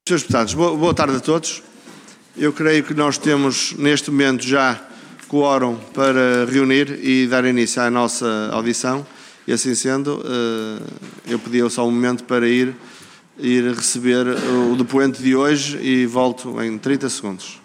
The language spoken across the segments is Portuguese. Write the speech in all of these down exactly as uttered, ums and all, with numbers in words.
senhores Deputados, boa, boa tarde a todos. Eu creio que nós temos neste momento já quórum para reunir e dar início à nossa audição e assim sendo, eu pedia só um momento para ir, ir receber o depoente de hoje e volto em trinta segundos.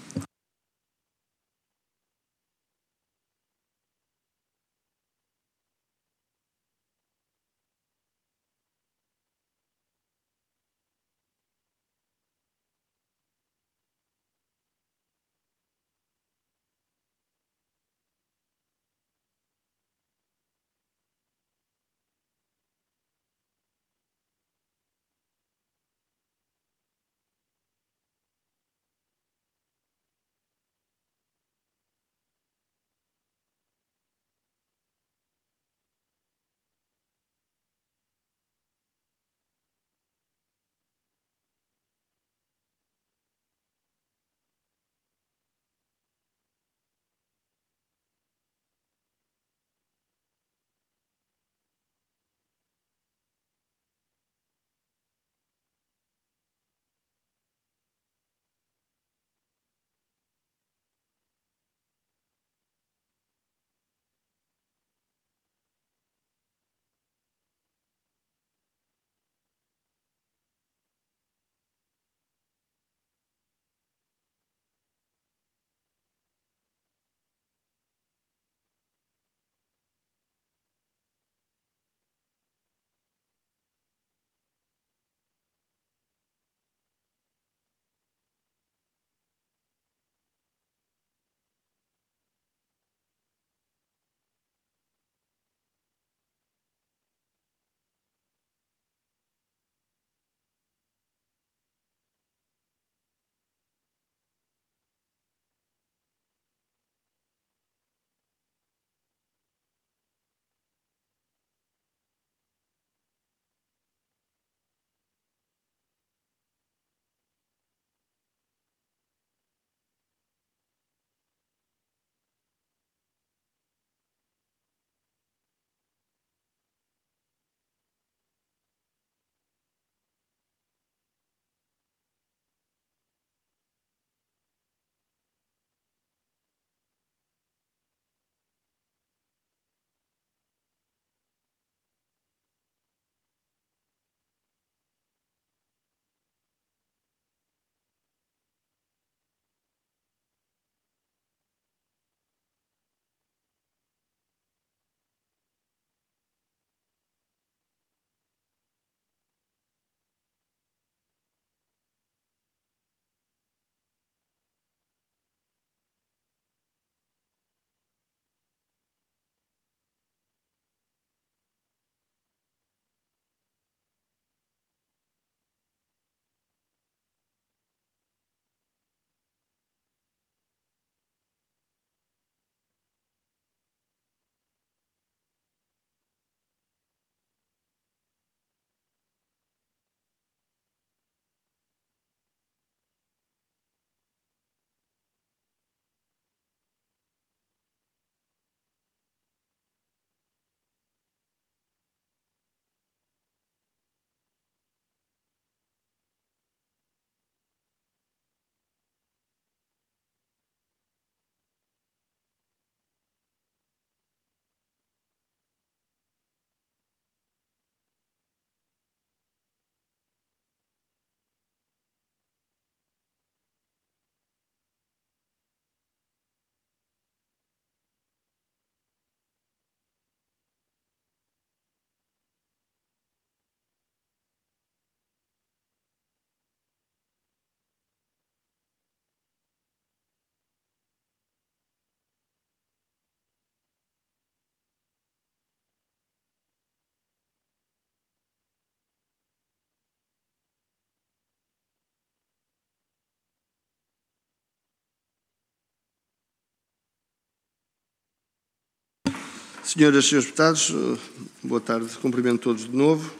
Senhoras e senhores deputados, boa tarde, cumprimento todos de novo.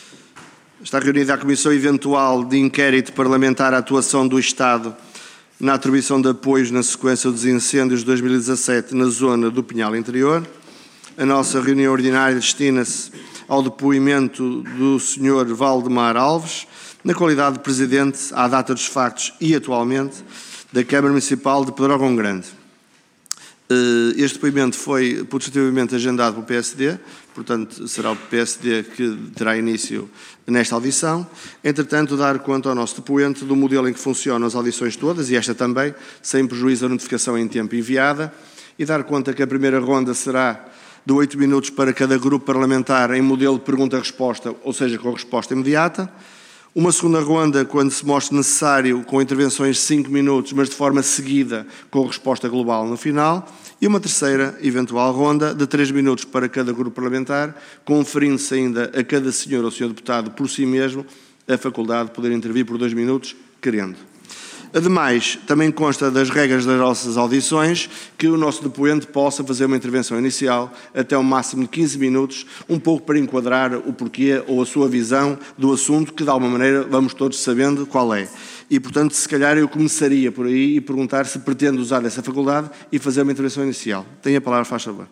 Está reunida a Comissão Eventual de Inquérito Parlamentar à Atuação do Estado na atribuição de apoios na sequência dos incêndios de dois mil e dezassete na zona do Pinhal Interior. A nossa reunião ordinária destina-se ao depoimento do senhor Valdemar Alves, na qualidade de Presidente, à data dos factos e atualmente, da Câmara Municipal de Pedrógão Grande. Este depoimento foi positivamente agendado pelo P S D, portanto, será o P S D que terá início nesta audição. Entretanto, dar conta ao nosso depoente do modelo em que funcionam as audições todas, e esta também, sem prejuízo da notificação em tempo enviada, e dar conta que a primeira ronda será de oito minutos para cada grupo parlamentar em modelo de pergunta-resposta, ou seja, com resposta imediata. Uma segunda ronda, quando se mostre necessário, com intervenções de cinco minutos, mas de forma seguida, com resposta global no final. E uma terceira, eventual ronda, de três minutos para cada grupo parlamentar, conferindo-se ainda a cada senhor ou senhor deputado por si mesmo a faculdade de poder intervir por dois minutos, querendo. Ademais, também consta das regras das nossas audições que o nosso depoente possa fazer uma intervenção inicial até um máximo de quinze minutos, um pouco para enquadrar o porquê ou a sua visão do assunto, que de alguma maneira vamos todos sabendo qual é. E, portanto, se calhar eu começaria por aí e perguntar se pretende usar essa faculdade e fazer uma intervenção inicial. Tenha a palavra, faz favor.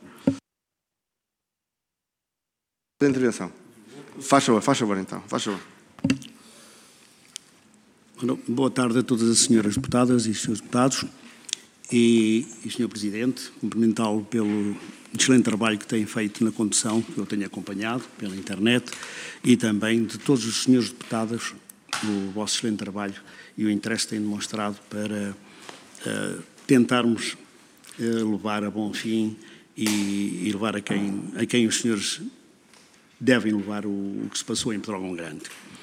A intervenção. Faz favor, faz favor então, faz favor. Boa tarde a todas as senhoras deputadas e senhores deputados e, e senhor Presidente, cumprimentá-lo pelo excelente trabalho que tem feito na condução, que eu tenho acompanhado pela internet, e também de todos os senhores deputados, o vosso excelente trabalho e o interesse que têm demonstrado para uh, tentarmos uh, levar a bom fim e, e levar a quem, a quem os senhores devem levar o, o que se passou em Pedrógão Grande.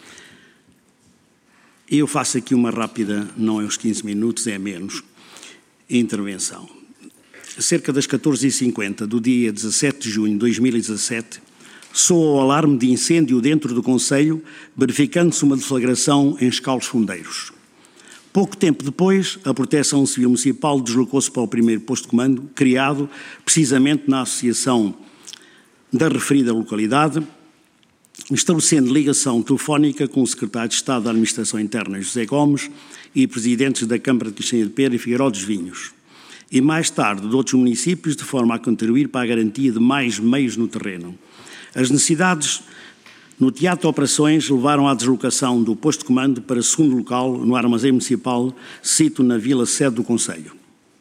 Eu faço aqui uma rápida, não é os quinze minutos, é menos, intervenção. Cerca das catorze e cinquenta do dia dezassete de junho de dois mil e dezassete, soa o alarme de incêndio dentro do Conselho, verificando-se uma deflagração em Escalos Fundeiros. Pouco tempo depois, a Proteção Civil Municipal deslocou-se para o primeiro posto de comando, criado precisamente na associação da referida localidade, estabelecendo ligação telefónica com o Secretário de Estado da Administração Interna, José Gomes, e presidentes da Câmara de Caixinha de Pera e Figueiró dos Vinhos, e mais tarde de outros municípios, de forma a contribuir para a garantia de mais meios no terreno. As necessidades no teatro de operações levaram à deslocação do posto de comando para segundo local no armazém municipal, sito na vila sede do Conselho.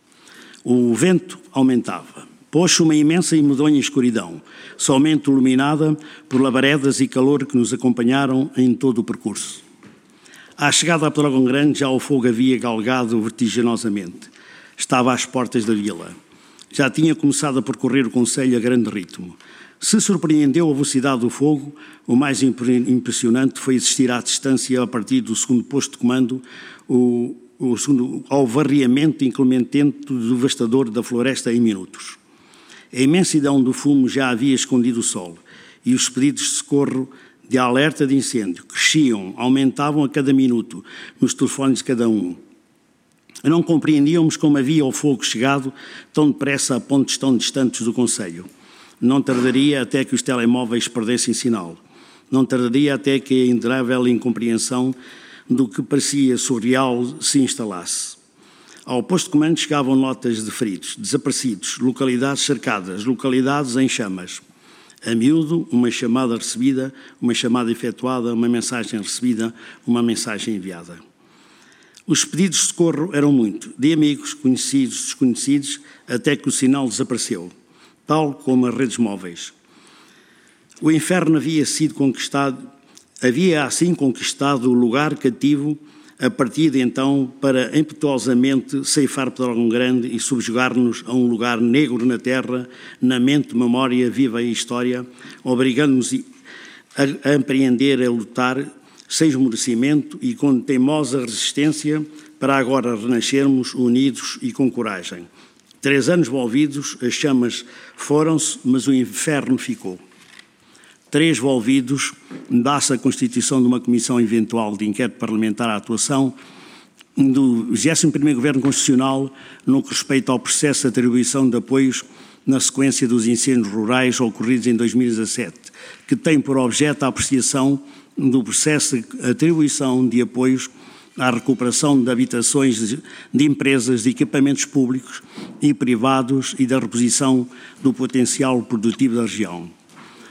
O vento aumentava. Pôs-se uma imensa e medonha escuridão, somente iluminada por labaredas e calor que nos acompanharam em todo o percurso. À chegada a Pedrógão Grande já o fogo havia galgado vertiginosamente. Estava às portas da vila. Já tinha começado a percorrer o concelho a grande ritmo. Se surpreendeu a velocidade do fogo, o mais impressionante foi assistir à distância a partir do segundo posto de comando, o, o segundo, ao varriamento inclemente devastador da floresta em minutos. A imensidão do fumo já havia escondido o sol e os pedidos de socorro de alerta de incêndio cresciam, aumentavam a cada minuto nos telefones de cada um. Não compreendíamos como havia o fogo chegado tão depressa a pontos tão distantes do concelho. Não tardaria até que os telemóveis perdessem sinal. Não tardaria até que a inderável incompreensão do que parecia surreal se instalasse. Ao posto de comando chegavam notas de feridos, desaparecidos, localidades cercadas, localidades em chamas. A miúdo, uma chamada recebida, uma chamada efetuada, uma mensagem recebida, uma mensagem enviada. Os pedidos de socorro eram muito, de amigos, conhecidos, desconhecidos, até que o sinal desapareceu, tal como as redes móveis. O inferno havia sido conquistado, havia assim conquistado o lugar cativo a partir de então para impetuosamente ceifar Pedrógão Grande e subjugar-nos a um lugar negro na terra, na mente, memória, viva e história, obrigando-nos a, a empreender, a lutar, sem esmorecimento e com teimosa resistência, para agora renascermos unidos e com coragem. Três anos envolvidos, as chamas foram-se, mas o inferno ficou. Três envolvidos, dá-se a constituição de uma comissão eventual de inquérito parlamentar à atuação do vigésimo primeiro Governo Constitucional no que respeita ao processo de atribuição de apoios na sequência dos incêndios rurais ocorridos em dois mil e dezassete, que tem por objeto a apreciação do processo de atribuição de apoios à recuperação de habitações de, de empresas, de equipamentos públicos e privados e da reposição do potencial produtivo da região.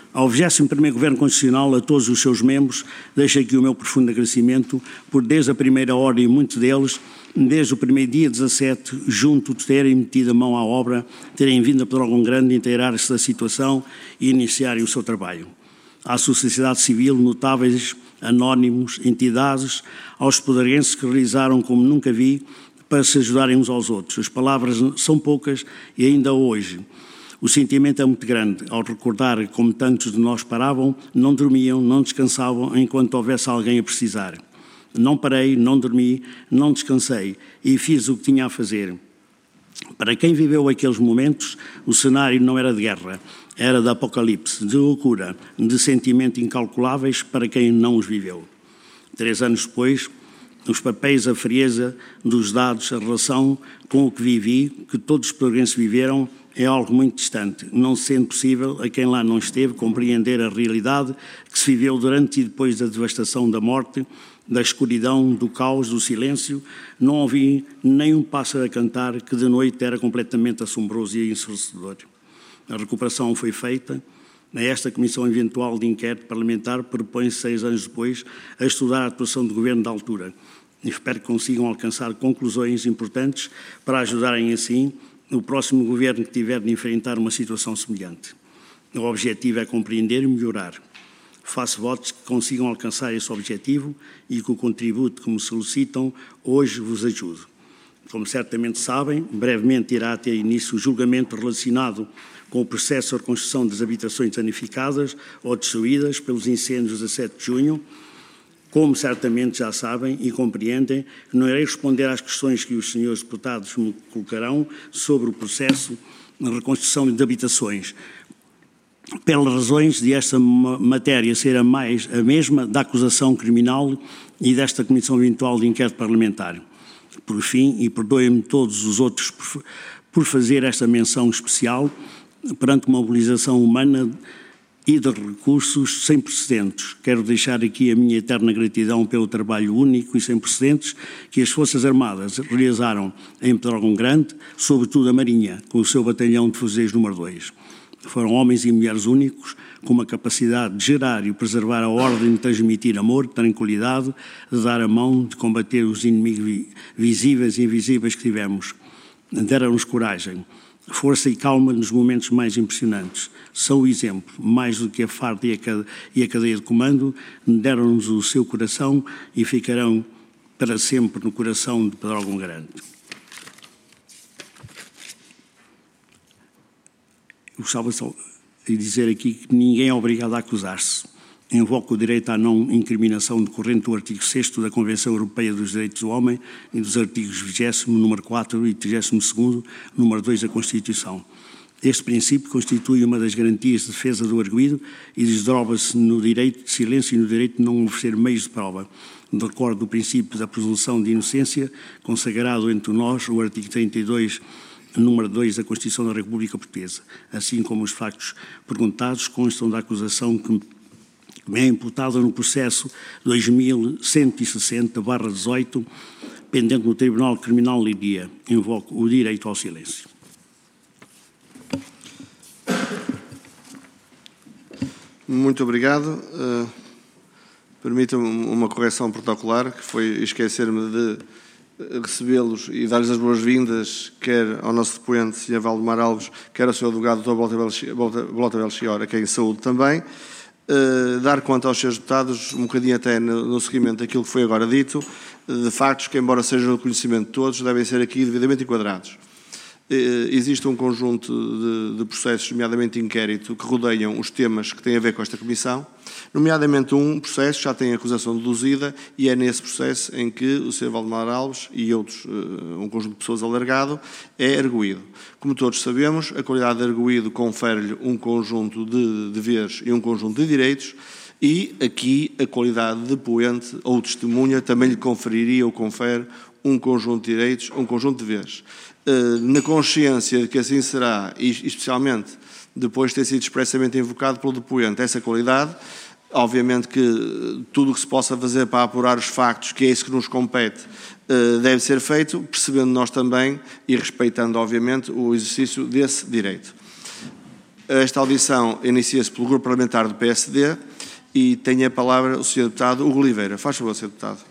Ao vigésimo primeiro Governo Constitucional, a todos os seus membros, deixo aqui o meu profundo agradecimento por, desde a primeira hora e muitos deles, desde o primeiro dia dezassete, junto de terem metido a mão à obra, terem vindo a Pedrógão Grande inteirar-se da situação e iniciarem o seu trabalho. À sociedade civil, notáveis, anónimos, entidades, aos poderenses que realizaram como nunca vi para se ajudarem uns aos outros. As palavras são poucas e ainda hoje o sentimento é muito grande ao recordar como tantos de nós paravam, não dormiam, não descansavam enquanto houvesse alguém a precisar. Não parei, não dormi, não descansei e fiz o que tinha a fazer. Para quem viveu aqueles momentos, o cenário não era de guerra, era de apocalipse, de loucura, de sentimento incalculáveis para quem não os viveu. Três anos depois, os papéis, a frieza dos dados, a relação com o que vivi, que todos os pedroguenses viveram, é algo muito distante, não sendo possível a quem lá não esteve compreender a realidade que se viveu durante e depois da devastação da morte, da escuridão, do caos, do silêncio. Não ouvi nem um pássaro a cantar, que de noite era completamente assombroso e ensurdecedor. A recuperação foi feita. Esta Comissão Eventual de Inquérito Parlamentar propõe-se, seis anos depois, a estudar a atuação do Governo da altura. E espero que consigam alcançar conclusões importantes para ajudarem, assim, o próximo Governo que tiver de enfrentar uma situação semelhante. O objetivo é compreender e melhorar. Faço votos que consigam alcançar esse objetivo e que o contributo que me solicitam hoje vos ajude. Como certamente sabem, brevemente irá ter início o julgamento relacionado com o processo de reconstrução das habitações danificadas ou destruídas pelos incêndios de sete de junho. Como certamente já sabem e compreendem, não irei responder às questões que os senhores deputados me colocarão sobre o processo de reconstrução de habitações, pelas razões de esta matéria ser a, mais, a mesma da acusação criminal e desta Comissão Eventual de Inquérito Parlamentar. Por fim, e perdoem-me todos os outros por, por fazer esta menção especial, perante uma mobilização humana e de recursos sem precedentes. Quero deixar aqui a minha eterna gratidão pelo trabalho único e sem precedentes que as Forças Armadas realizaram em Pedrógão Grande, sobretudo a Marinha, com o seu batalhão de fuzis número dois. Foram homens e mulheres únicos, com uma capacidade de gerar e preservar a ordem, de transmitir amor, tranquilidade, de dar a mão, de combater os inimigos visíveis e invisíveis que tivemos. Deram-nos coragem, força e calma nos momentos mais impressionantes. São o exemplo, mais do que a farda e a cadeia de comando, deram-nos o seu coração e ficarão para sempre no coração de Pedrógão Grande. Gostava só de dizer aqui que ninguém é obrigado a acusar-se. Invoco o direito à não incriminação decorrente do artigo sexto da Convenção Europeia dos Direitos do Homem e dos artigos vigésimo, número quatro e trigésimo segundo, número dois da Constituição. Este princípio constitui uma das garantias de defesa do arguido e desdobra-se no direito de silêncio e no direito de não oferecer meios de prova. De acordo do princípio da presunção de inocência, consagrado entre nós o artigo trinta e dois, número dois da Constituição da República Portuguesa, assim como os factos perguntados constam da acusação que me é imputada no processo dois mil cento e sessenta barra dezoito, pendente no Tribunal Criminal de Leiria. Invoco o direito ao silêncio. Muito obrigado. Uh, Permita-me uma correção protocolar, que foi esquecer-me de recebê-los e dar-lhes as boas-vindas, quer ao nosso depoente, senhor Valdemar Alves, quer ao senhor advogado, doutor Blota Belchior, a quem saúde também. Uh, dar conta aos seus deputados, um bocadinho até no, no seguimento daquilo que foi agora dito, de factos que, embora sejam no conhecimento de todos, devem ser aqui devidamente enquadrados. Uh, existe um conjunto de, de processos, nomeadamente de inquérito, que rodeiam os temas que têm a ver com esta Comissão, nomeadamente um processo já tem acusação deduzida e é nesse processo em que o senhor Valdemar Alves e outros, uh, um conjunto de pessoas alargado, é arguído. Como todos sabemos, a qualidade de arguído confere-lhe um conjunto de deveres e um conjunto de direitos, e aqui a qualidade de poente ou testemunha também lhe conferiria ou confere um conjunto de direitos, um conjunto de deveres. Na consciência de que assim será, e especialmente depois de ter sido expressamente invocado pelo depoente essa qualidade, obviamente que tudo o que se possa fazer para apurar os factos, que é isso que nos compete, deve ser feito, percebendo nós também e respeitando, obviamente, o exercício desse direito. Esta audição inicia-se pelo Grupo Parlamentar do P S D e tem a palavra o senhor Deputado Hugo Oliveira. Faz favor, senhor Deputado.